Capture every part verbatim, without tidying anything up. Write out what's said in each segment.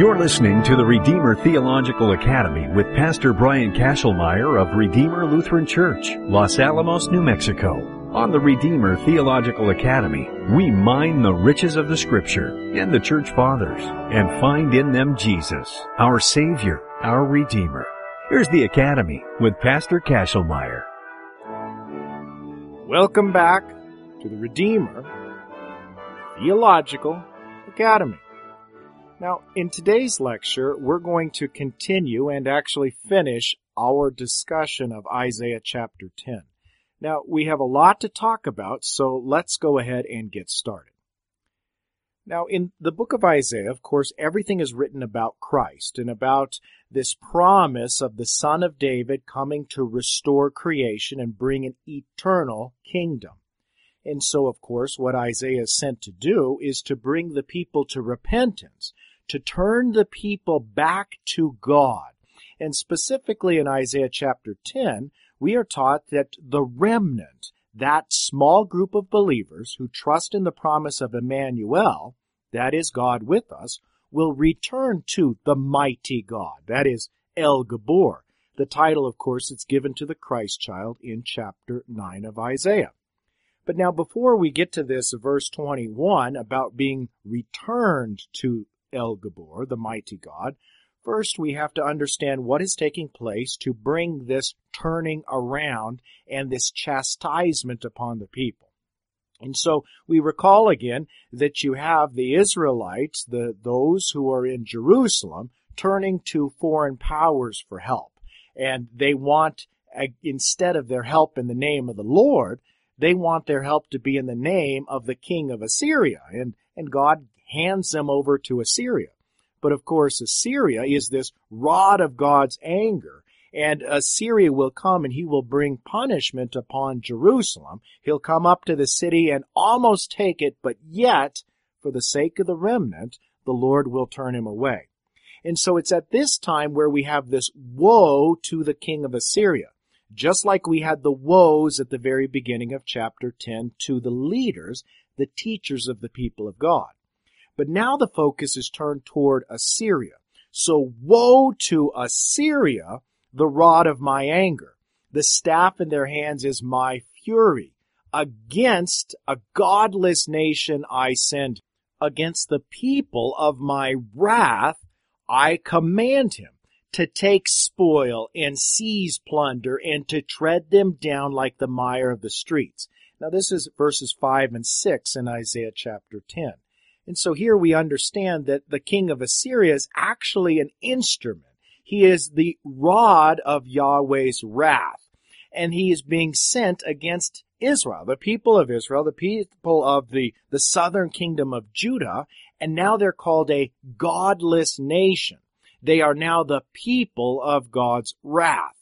You're listening to the Redeemer Theological Academy with Pastor Brian Kashelmeyer of Redeemer Lutheran Church, Los Alamos, New Mexico. On the Redeemer Theological Academy, we mine the riches of the Scripture and the Church Fathers and find in them Jesus, our Savior, our Redeemer. Here's the Academy with Pastor Kashelmeyer. Welcome back to the Redeemer Theological Academy. Now, in today's lecture, we're going to continue and actually finish our discussion of Isaiah chapter ten. Now, we have a lot to talk about, so let's go ahead and get started. Now, in the book of Isaiah, of course, everything is written about Christ and about this promise of the Son of David coming to restore creation and bring an eternal kingdom. And so, of course, what Isaiah is sent to do is to bring the people to repentance, to turn the people back to God. And specifically in Isaiah chapter ten, we are taught that the remnant, that small group of believers who trust in the promise of Emmanuel, that is God with us, will return to the mighty God, that is El Gabor. The title, of course, is given to the Christ child in chapter nine of Isaiah. But now before we get to this verse twenty-one about being returned to El Gabor, the mighty God, first we have to understand what is taking place to bring this turning around and this chastisement upon the people. And so we recall again that you have the Israelites, the those who are in Jerusalem, turning to foreign powers for help. And they want, instead of their help in the name of the Lord, they want their help to be in the name of the king of Assyria. And, and God hands them over to Assyria. But of course, Assyria is this rod of God's anger. And Assyria will come and he will bring punishment upon Jerusalem. He'll come up to the city and almost take it, but yet, for the sake of the remnant, the Lord will turn him away. And so it's at this time where we have this woe to the king of Assyria. Just like we had the woes at the very beginning of chapter ten to the leaders, the teachers of the people of God. But now the focus is turned toward Assyria. So woe to Assyria, the rod of my anger. The staff in their hands is my fury. Against a godless nation I send. Against the people of my wrath I command him to take spoil and seize plunder and to tread them down like the mire of the streets. Now this is verses five and six in Isaiah chapter ten. And so here we understand that the king of Assyria is actually an instrument. He is the rod of Yahweh's wrath. And he is being sent against Israel, the people of Israel, the people of the, the southern kingdom of Judah. And now they're called a godless nation. They are now the people of God's wrath.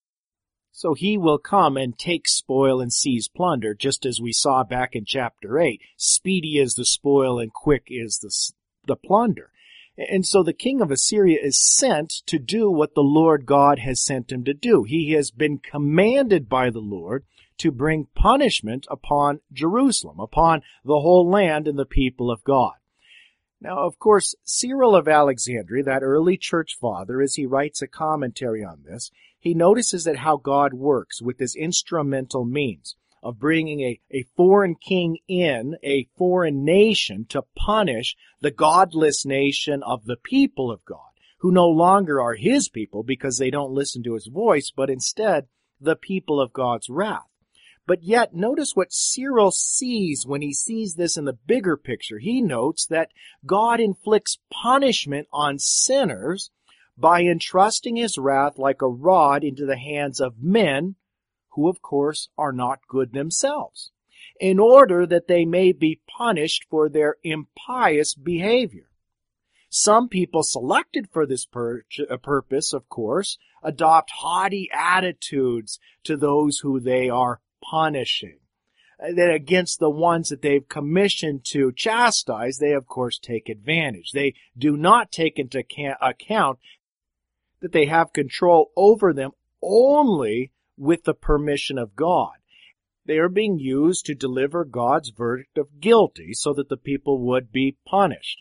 So he will come and take spoil and seize plunder, just as we saw back in chapter eight. Speedy is the spoil and quick is the, the plunder. And so the king of Assyria is sent to do what the Lord God has sent him to do. He has been commanded by the Lord to bring punishment upon Jerusalem, upon the whole land and the people of God. Now, of course, Cyril of Alexandria, that early church father, as he writes a commentary on this, he notices that how God works with this instrumental means of bringing a, a foreign king in, a foreign nation, to punish the godless nation of the people of God, who no longer are his people because they don't listen to his voice, but instead the people of God's wrath. But yet, notice what Cyril sees when he sees this in the bigger picture. He notes that God inflicts punishment on sinners by entrusting his wrath like a rod into the hands of men who, of course, are not good themselves, in order that they may be punished for their impious behavior. Some people selected for this pur- purpose, of course, adopt haughty attitudes to those who they are punishing. That against the ones that they've commissioned to chastise, they of course take advantage. They do not take into account that they have control over them only with the permission of God. They are being used to deliver God's verdict of guilty so that the people would be punished.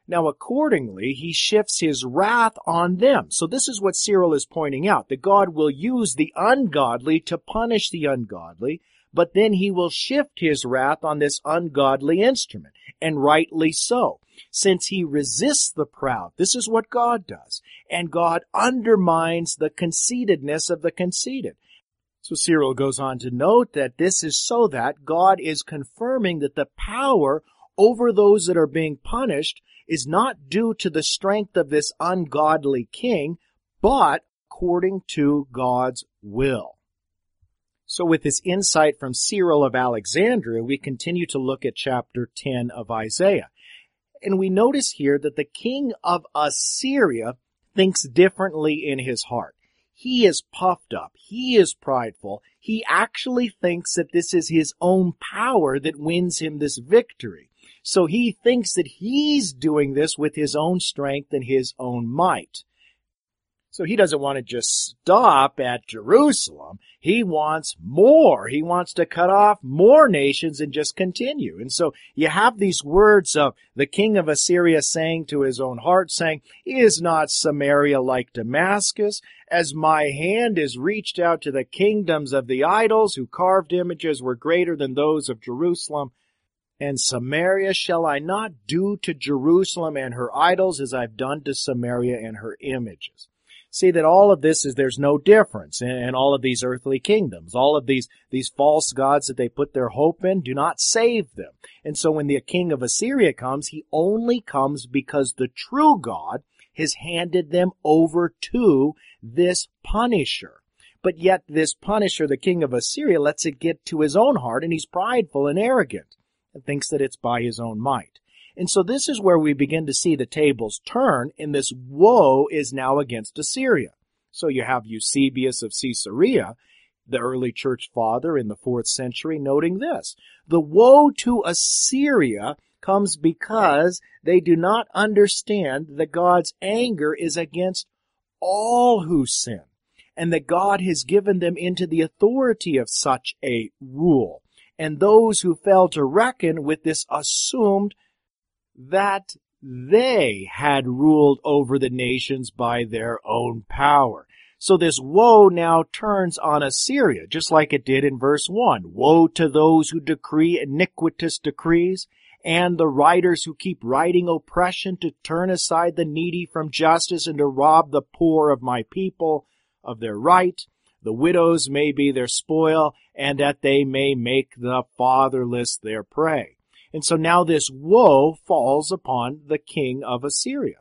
Now, accordingly, he shifts his wrath on them. So this is what Cyril is pointing out, that God will use the ungodly to punish the ungodly, but then he will shift his wrath on this ungodly instrument, and rightly so, since he resists the proud. This is what God does, and God undermines the conceitedness of the conceited. So Cyril goes on to note that this is so that God is confirming that the power over those that are being punished is not due to the strength of this ungodly king, but according to God's will. So with this insight from Cyril of Alexandria, we continue to look at chapter ten of Isaiah. And we notice here that the king of Assyria thinks differently in his heart. He is puffed up. He is prideful. He actually thinks that this is his own power that wins him this victory. So he thinks that he's doing this with his own strength and his own might. So he doesn't want to just stop at Jerusalem. He wants more. He wants to cut off more nations and just continue. And so you have these words of the king of Assyria saying to his own heart, saying, "Is not Samaria like Damascus, as my hand is reached out to the kingdoms of the idols, who carved images were greater than those of Jerusalem? And Samaria shall I not do to Jerusalem and her idols as I've done to Samaria and her images?" See that all of this is, there's no difference in, in all of these earthly kingdoms. All of these, these false gods that they put their hope in do not save them. And so when the king of Assyria comes, he only comes because the true God has handed them over to this punisher. But yet this punisher, the king of Assyria, lets it get to his own heart, and he's prideful and arrogant and thinks that it's by his own might. And so this is where we begin to see the tables turn, and this woe is now against Assyria. So you have Eusebius of Caesarea, the early church father in the fourth century, noting this: the woe to Assyria comes because they do not understand that God's anger is against all who sin, and that God has given them into the authority of such a rule. And those who fail to reckon with this assumed that they had ruled over the nations by their own power. So this woe now turns on Assyria, just like it did in verse one. Woe to those who decree iniquitous decrees, and the writers who keep writing oppression, to turn aside the needy from justice, and to rob the poor of my people of their right. The widows may be their spoil, and that they may make the fatherless their prey. And so now this woe falls upon the king of Assyria.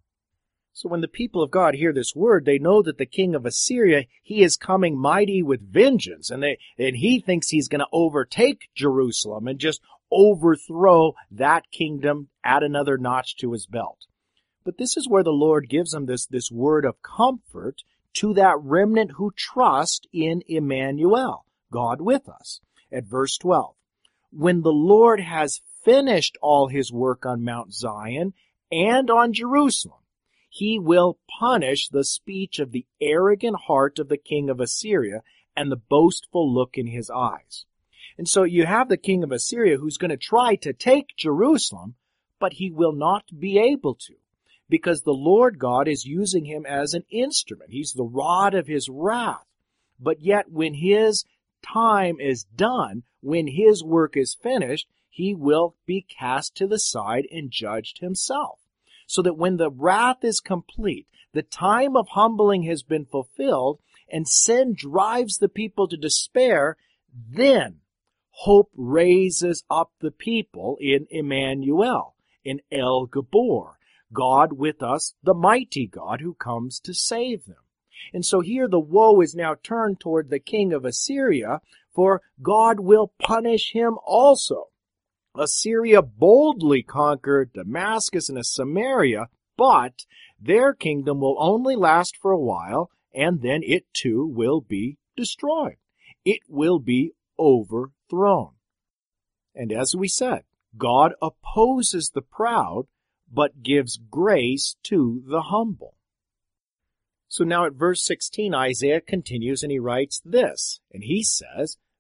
So when the people of God hear this word, they know that the king of Assyria, he is coming mighty with vengeance, and they and he thinks he's going to overtake Jerusalem and just overthrow that kingdom, add another notch to his belt. But this is where the Lord gives him this, this word of comfort to that remnant who trust in Emmanuel, God with us. At verse twelve, when the Lord has finished all his work on Mount Zion and on Jerusalem, he will punish the speech of the arrogant heart of the king of Assyria and the boastful look in his eyes. And so you have the king of Assyria who's going to try to take Jerusalem, but he will not be able to, because the Lord God is using him as an instrument. He's the rod of his wrath. But yet when his time is done, when his work is finished, he will be cast to the side and judged himself. So that when the wrath is complete, the time of humbling has been fulfilled, and sin drives the people to despair, then hope raises up the people in Emmanuel, in El Gabor, God with us, the mighty God who comes to save them. And so here the woe is now turned toward the king of Assyria, for God will punish him also. Assyria boldly conquered Damascus and Samaria, but their kingdom will only last for a while, and then it too will be destroyed. It will be overthrown. And as we said, God opposes the proud, but gives grace to the humble. So now at verse sixteen, Isaiah continues and he writes this, and he says,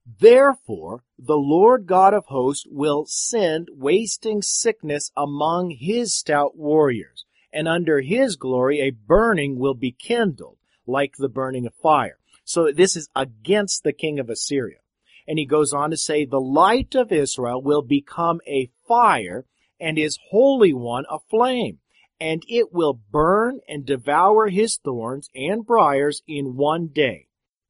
Therefore, the Lord God of hosts will send wasting sickness among his stout warriors, and under his glory a burning will be kindled, like the burning of fire. So this is against the king of Assyria. And he goes on to say, the light of Israel will become a fire, and his Holy One a flame, and it will burn and devour his thorns and briars in one day.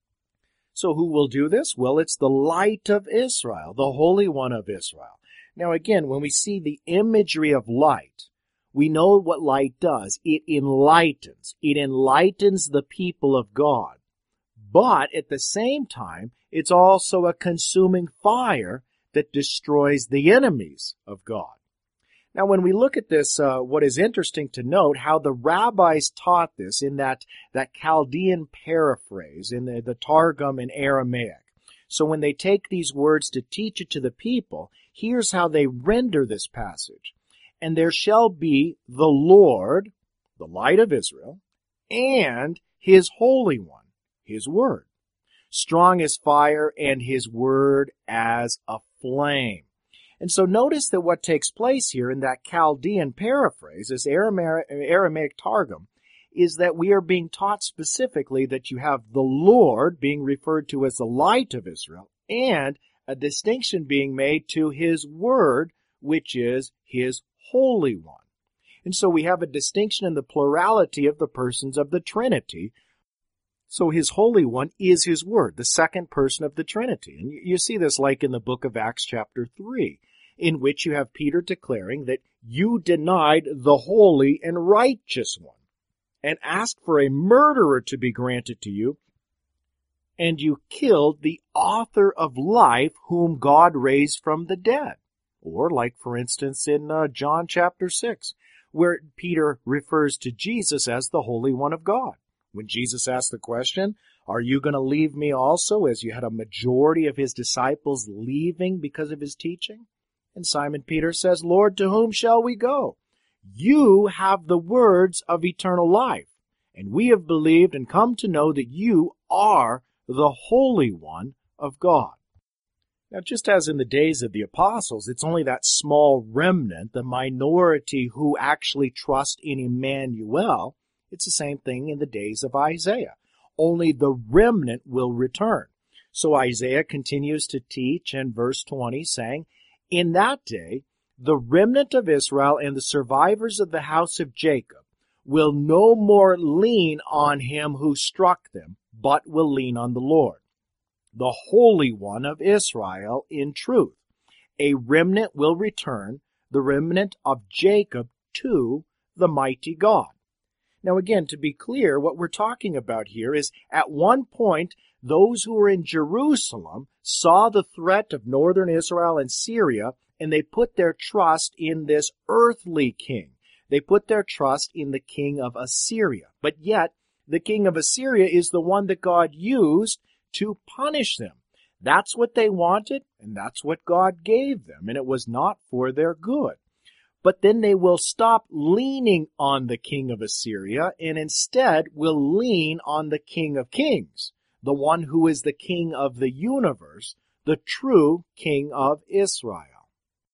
So who will do this? Well, it's the light of Israel, the Holy One of Israel. Now again, when we see the imagery of light, we know what light does. It enlightens. It enlightens the people of God. But at the same time, it's also a consuming fire that destroys the enemies of God. Now, when we look at this, uh, what is interesting to note, how the rabbis taught this in that, that Chaldean paraphrase, in the, the Targum in Aramaic. So when they take these words to teach it to the people, here's how they render this passage. And there shall be the Lord, the light of Israel, and his Holy One, his word, strong as fire, and his word as a flame. And so notice that what takes place here in that Chaldean paraphrase, this Aramaic, Aramaic Targum, is that we are being taught specifically that you have the Lord being referred to as the light of Israel, and a distinction being made to his word, which is his Holy One. And so we have a distinction in the plurality of the persons of the Trinity. So his Holy One is his word, the second person of the Trinity. And you see this like in the book of Acts chapter three, in which you have Peter declaring that you denied the holy and righteous one, and asked for a murderer to be granted to you, and you killed the author of life whom God raised from the dead. Or like, for instance, in uh, John chapter six, where Peter refers to Jesus as the Holy One of God. When Jesus asked the question, are you going to leave me also, as you had a majority of his disciples leaving because of his teaching? And Simon Peter says, Lord, to whom shall we go? You have the words of eternal life, and we have believed and come to know that you are the Holy One of God. Now, just as in the days of the apostles, it's only that small remnant, the minority who actually trust in Emmanuel. It's the same thing in the days of Isaiah. Only the remnant will return. So Isaiah continues to teach in verse twenty, saying, in that day, the remnant of Israel and the survivors of the house of Jacob will no more lean on him who struck them, but will lean on the Lord, the Holy One of Israel in truth. A remnant will return, the remnant of Jacob, to the mighty God. Now again, to be clear, what we're talking about here is at one point, those who were in Jerusalem saw the threat of northern Israel and Syria, and they put their trust in this earthly king. They put their trust in the king of Assyria. But yet, the king of Assyria is the one that God used to punish them. That's what they wanted, and that's what God gave them, and it was not for their good. But then they will stop leaning on the king of Assyria and instead will lean on the King of Kings, the one who is the king of the universe, the true king of Israel.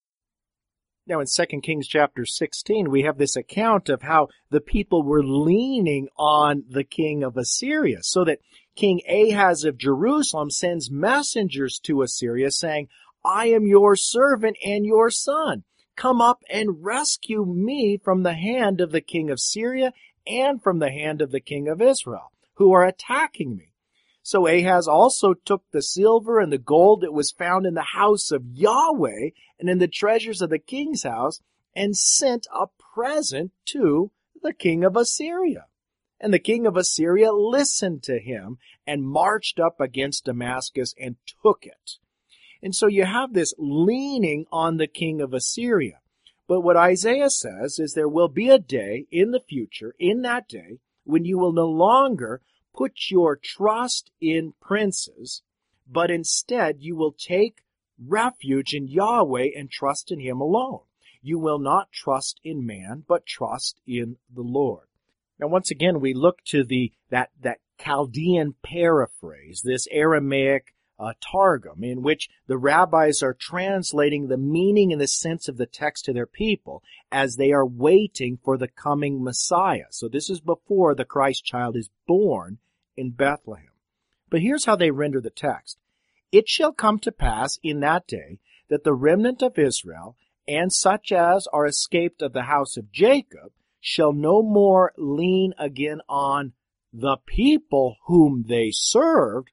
Now in Second Kings chapter sixteen, we have this account of how the people were leaning on the king of Assyria, so that King Ahaz of Jerusalem sends messengers to Assyria saying, I am your servant and your son. Come up and rescue me from the hand of the king of Syria and from the hand of the king of Israel, who are attacking me. So Ahaz also took the silver and the gold that was found in the house of Yahweh and in the treasures of the king's house, and sent a present to the king of Assyria. And the king of Assyria listened to him and marched up against Damascus and took it. And so you have this leaning on the king of Assyria. But what Isaiah says is there will be a day in the future, in that day, when you will no longer put your trust in princes, but instead you will take refuge in Yahweh and trust in him alone. You will not trust in man, but trust in the Lord. Now, once again, we look to the that, that Chaldean paraphrase, this Aramaic uh, Targum, in which the rabbis are translating the meaning and the sense of the text to their people as they are waiting for the coming Messiah. So this is before the Christ child is born in Bethlehem. But here's how they render the text. It shall come to pass in that day that the remnant of Israel, and such as are escaped of the house of Jacob, shall no more lean again on the people whom they served,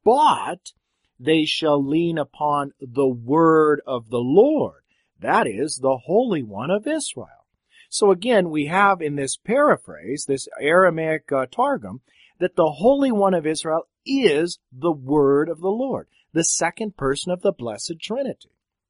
but they shall lean upon the word of the Lord, that is, the Holy One of Israel. So again, we have in this paraphrase, this Aramaic uh, Targum, that the Holy One of Israel is the word of the Lord, the second person of the Blessed Trinity.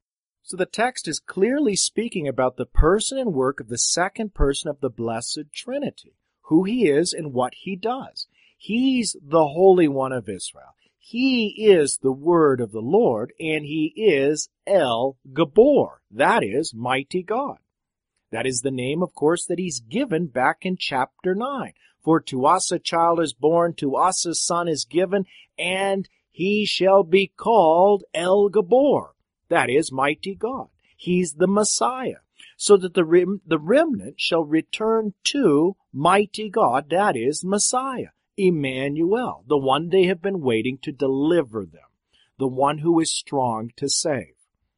So the text is clearly speaking about the person and work of the second person of the Blessed Trinity, who he is and what he does. He's the Holy One of Israel. He is the word of the Lord, and he is El Gabor, that is, mighty God. That is the name, of course, that he's given back in chapter nine. For to us a child is born, to us a son is given, and he shall be called El Gabor, that is, mighty God. He's the Messiah, so that the, rem- the remnant shall return to mighty God, that is, Messiah, Emmanuel, the one they have been waiting to deliver them, the one who is strong to save.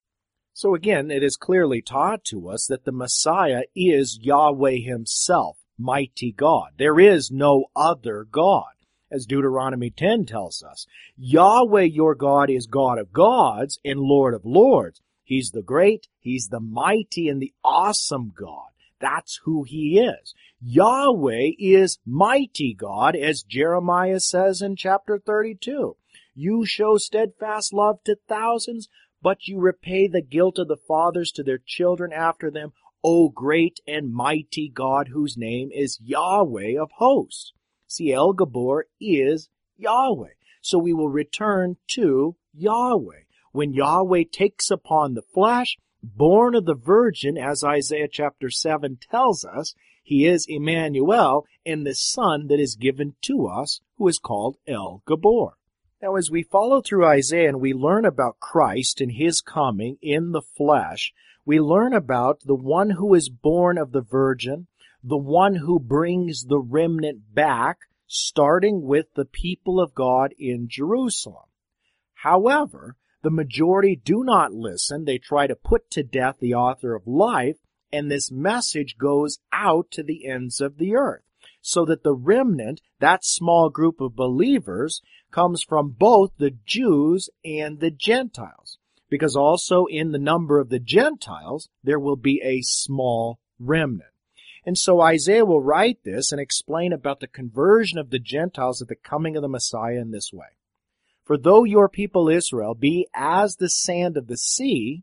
So again, it is clearly taught to us that the Messiah is Yahweh himself, mighty God. There is no other God, as Deuteronomy ten tells us. Yahweh your God is God of gods and Lord of lords. He's the great, he's the mighty, and the awesome God. That's who he is. Yahweh is mighty God, as Jeremiah says in chapter thirty-two. You show steadfast love to thousands, but you repay the guilt of the fathers to their children after them, O great and mighty God, whose name is Yahweh of hosts. See, El Gabor is Yahweh. So we will return to Yahweh. When Yahweh takes upon the flesh, born of the Virgin, as Isaiah chapter seven tells us, he is Emmanuel, and the Son that is given to us, who is called El Gabor. Now, as we follow through Isaiah and we learn about Christ and his coming in the flesh, we learn about the one who is born of the Virgin, the one who brings the remnant back, starting with the people of God in Jerusalem. However, the majority do not listen. They try to put to death the author of life, and this message goes out to the ends of the earth, so that the remnant, that small group of believers, comes from both the Jews and the Gentiles, because also in the number of the Gentiles, there will be a small remnant. And so Isaiah will write this and explain about the conversion of the Gentiles at the coming of the Messiah in this way. For though your people Israel be as the sand of the sea,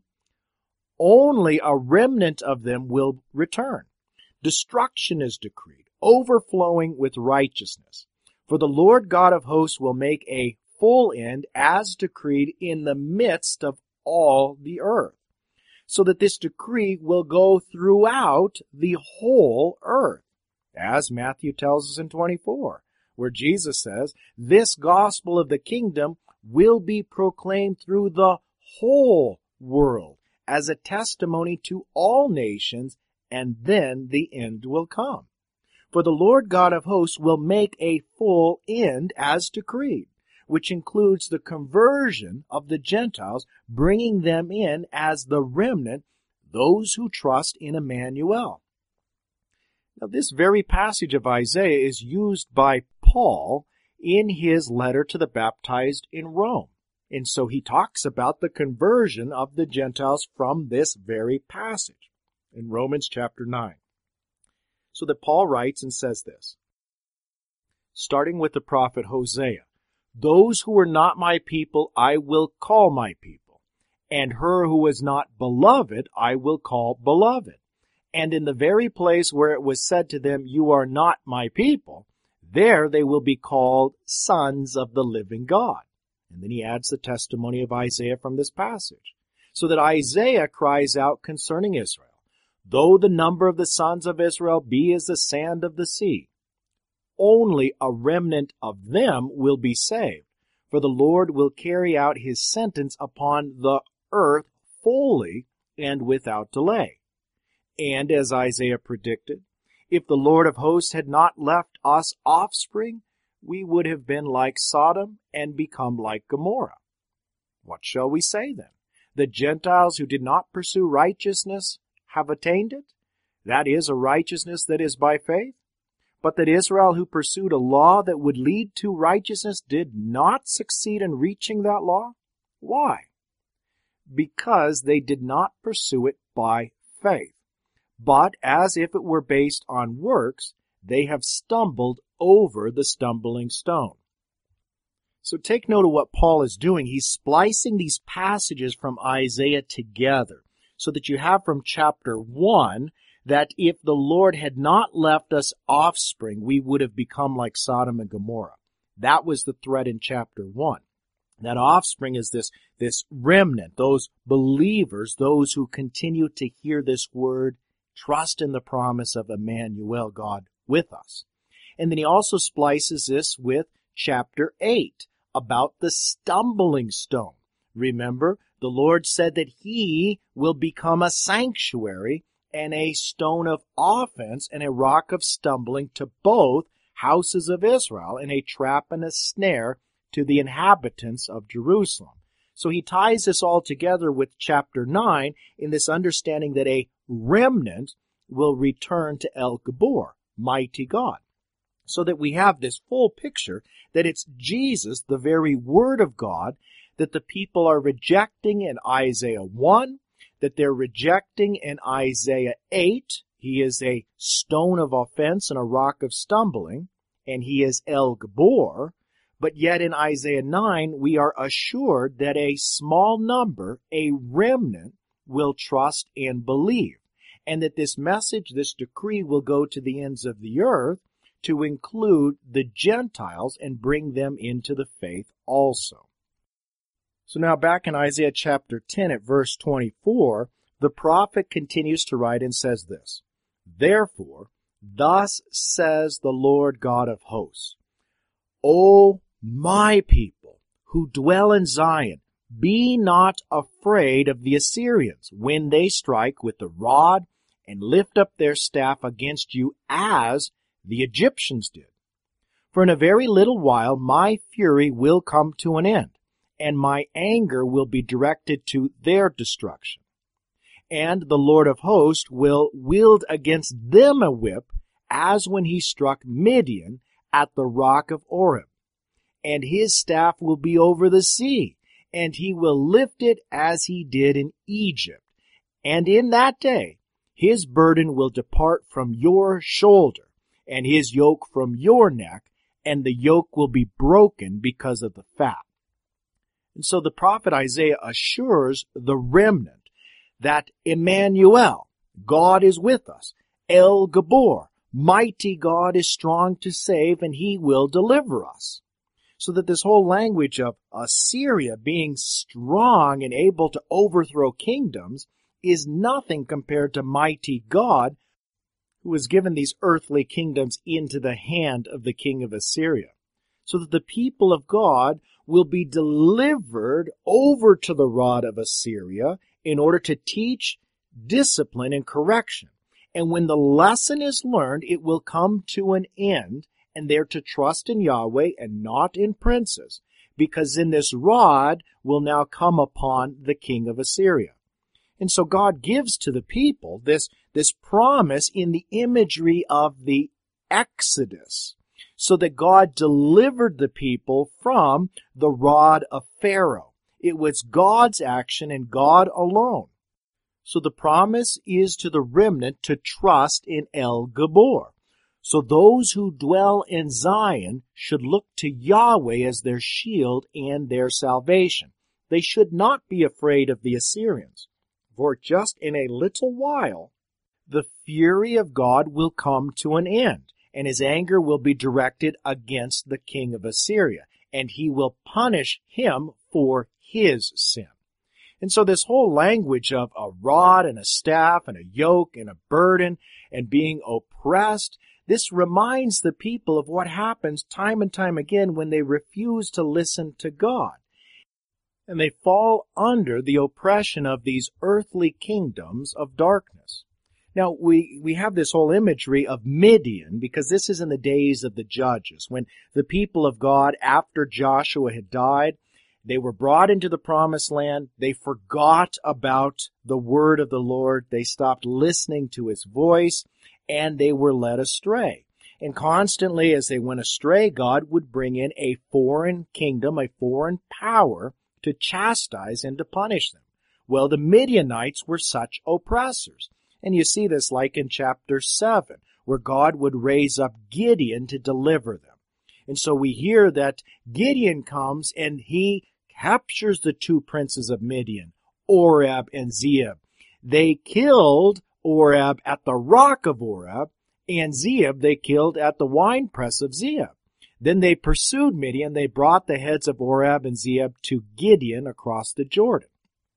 only a remnant of them will return. Destruction is decreed, overflowing with righteousness. For the Lord God of hosts will make a full end as decreed in the midst of all the earth, so that this decree will go throughout the whole earth, as Matthew tells us in twenty-four, where Jesus says, this gospel of the kingdom will be proclaimed through the whole world as a testimony to all nations, and then the end will come. For the Lord God of hosts will make a full end as decreed, which includes the conversion of the Gentiles, bringing them in as the remnant, those who trust in Emmanuel. Now, this very passage of Isaiah is used by Paul in his letter to the baptized in Rome. And so he talks about the conversion of the Gentiles from this very passage in Romans chapter nine. So that Paul writes and says this, starting with the prophet Hosea, those who were not my people I will call my people, and her who was not beloved I will call beloved. And in the very place where it was said to them, you are not my people, there they will be called sons of the living God. And then he adds the testimony of Isaiah from this passage, so that Isaiah cries out concerning Israel, though the number of the sons of Israel be as the sand of the sea, only a remnant of them will be saved. for the Lord will carry out his sentence upon the earth fully and without delay. And as Isaiah predicted, if the Lord of hosts had not left us offspring, we would have been like Sodom and become like Gomorrah. What shall we say then? The Gentiles who did not pursue righteousness have attained it? That is, a righteousness that is by faith? But that Israel, who pursued a law that would lead to righteousness, did not succeed in reaching that law? Why? Because they did not pursue it by faith, but as if it were based on works, they have stumbled over the stumbling stone. So take note of what Paul is doing. He's splicing these passages from Isaiah together so that you have from chapter one that if the Lord had not left us offspring, we would have become like Sodom and Gomorrah. That was the threat in chapter one. That offspring is this, this remnant, those believers, those who continue to hear this word, trust in the promise of Emmanuel, God with us. And then he also splices this with chapter eight about the stumbling stone. Remember, the Lord said that he will become a sanctuary and a stone of offense and a rock of stumbling to both houses of Israel, and a trap and a snare to the inhabitants of Jerusalem. So he ties this all together with chapter nine in this understanding that a remnant will return to El Gabor, mighty God. So that we have this full picture that it's Jesus, the very Word of God, that the people are rejecting in Isaiah one, that they're rejecting in Isaiah eight. He is a stone of offense and a rock of stumbling, and he is El Gabor. But yet in Isaiah nine, we are assured that a small number, a remnant, will trust and believe, and that this message, this decree, will go to the ends of the earth to include the Gentiles and bring them into the faith also. So now back in Isaiah chapter ten at verse twenty-four, the prophet continues to write and says this, "Therefore, thus says the Lord God of hosts, O my people who dwell in Zion, be not afraid of the Assyrians when they strike with the rod and lift up their staff against you as the Egyptians did. For in a very little while my fury will come to an end, and my anger will be directed to their destruction. And the Lord of hosts will wield against them a whip, as when he struck Midian at the rock of Oreb. And his staff will be over the sea, and he will lift it as he did in Egypt. And in that day his burden will depart from your shoulder, and his yoke from your neck, and the yoke will be broken because of the fat." And so the prophet Isaiah assures the remnant that Emmanuel, God is with us, El Gabor, mighty God is strong to save, and he will deliver us. So that this whole language of Assyria being strong and able to overthrow kingdoms is nothing compared to mighty God, who has given these earthly kingdoms into the hand of the king of Assyria. So that the people of God will be delivered over to the rod of Assyria in order to teach discipline and correction. And when the lesson is learned, it will come to an end, and they're to trust in Yahweh and not in princes, because in this rod will now come upon the king of Assyria. And so God gives to the people this, this promise in the imagery of the Exodus, so that God delivered the people from the rod of Pharaoh. It was God's action and God alone. So the promise is to the remnant to trust in El Gabor. So those who dwell in Zion should look to Yahweh as their shield and their salvation. They should not be afraid of the Assyrians, for just in a little while the fury of God will come to an end, and his anger will be directed against the king of Assyria, and he will punish him for his sin. And so this whole language of a rod and a staff and a yoke and a burden and being oppressed, This reminds the people of what happens time and time again when they refuse to listen to God. And they fall under the oppression of these earthly kingdoms of darkness. Now, we, we have this whole imagery of Midian because this is in the days of the judges, when the people of God, after Joshua had died, they were brought into the promised land. They forgot about the word of the Lord. They stopped listening to his voice, and they were led astray. And constantly as they went astray, God would bring in a foreign kingdom, a foreign power, to chastise and to punish them. Well, the Midianites were such oppressors. And you see this like in chapter seven, where God would raise up Gideon to deliver them. And so we hear that Gideon comes and he captures the two princes of Midian, Oreb and Zeeb. They killed Oreb at the rock of Oreb, and Zeeb they killed at the winepress of Zeeb. Then they pursued Midian. They brought the heads of Oreb and Zeeb to Gideon across the Jordan.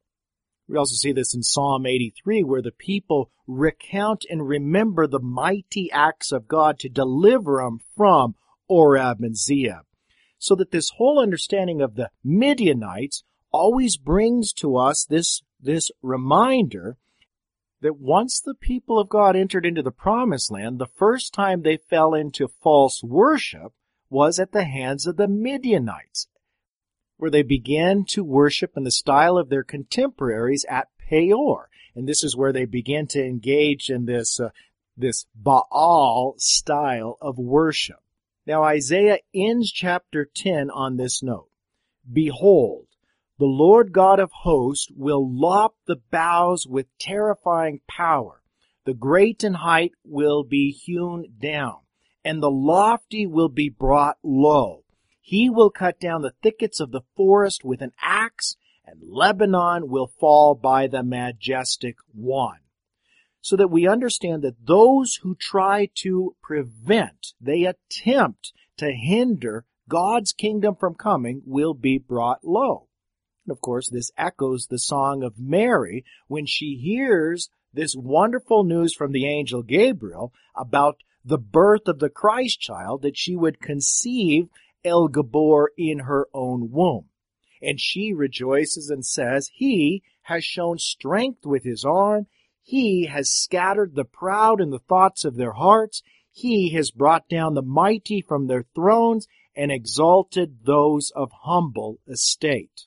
We also see this in Psalm eighty-three, where the people recount and remember the mighty acts of God to deliver them from Oreb and Zeeb. So that this whole understanding of the Midianites always brings to us this, this reminder that once the people of God entered into the promised land, the first time they fell into false worship was at the hands of the Midianites, where they began to worship in the style of their contemporaries at Peor. And this is where they began to engage in this, uh, this Baal style of worship. Now Isaiah ends chapter ten on this note. Behold, the Lord God of hosts will lop the boughs with terrifying power. The great in height will be hewn down, and the lofty will be brought low. He will cut down the thickets of the forest with an axe, and Lebanon will fall by the majestic one. So that we understand that those who try to prevent, they attempt to hinder God's kingdom from coming will be brought low. And of course, this echoes the song of Mary when she hears this wonderful news from the angel Gabriel about the birth of the Christ child, that she would conceive El Gabor in her own womb. And she rejoices and says, He has shown strength with his arm. He has scattered the proud in the thoughts of their hearts. He has brought down the mighty from their thrones and exalted those of humble estate.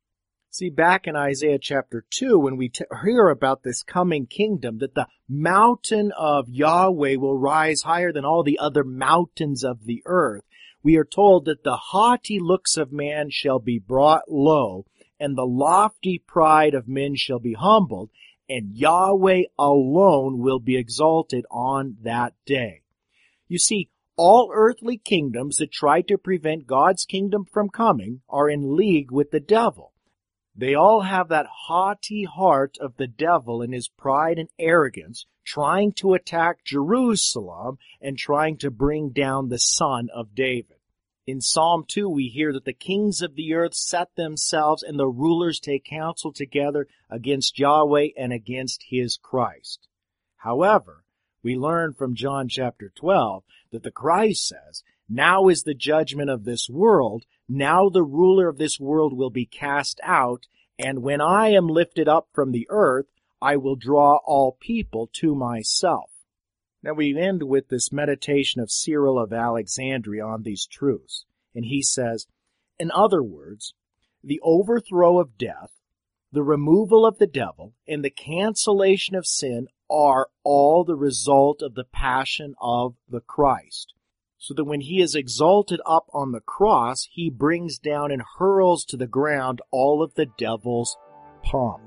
See, back in Isaiah chapter two, when we t- hear about this coming kingdom, that the mountain of Yahweh will rise higher than all the other mountains of the earth, we are told that the haughty looks of man shall be brought low, and the lofty pride of men shall be humbled, and Yahweh alone will be exalted on that day. You see, all earthly kingdoms that try to prevent God's kingdom from coming are in league with the devil. They all have that haughty heart of the devil and his pride and arrogance, trying to attack Jerusalem and trying to bring down the Son of David. In Psalm two, we hear that the kings of the earth set themselves and the rulers take counsel together against Yahweh and against his Christ. However, we learn from John chapter twelve that the Christ says, Now is the judgment of this world. Now the ruler of this world will be cast out, and when I am lifted up from the earth, I will draw all people to myself. Now we end with this meditation of Cyril of Alexandria on these truths. And he says, in other words, the overthrow of death, the removal of the devil, and the cancellation of sin are all the result of the passion of the Christ. So that when he is exalted up on the cross, he brings down and hurls to the ground all of the devil's pomp.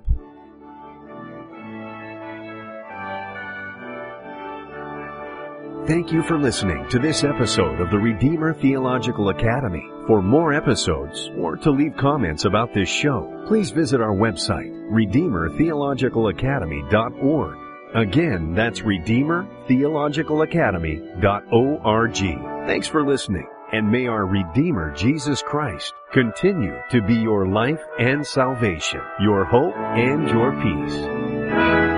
Thank you for listening to this episode of the Redeemer Theological Academy. For more episodes or to leave comments about this show, please visit our website, redeemer theological academy dot org. Again, that's redeemer theological academy dot org. Thanks for listening, and may our Redeemer Jesus Christ continue to be your life and salvation, your hope and your peace.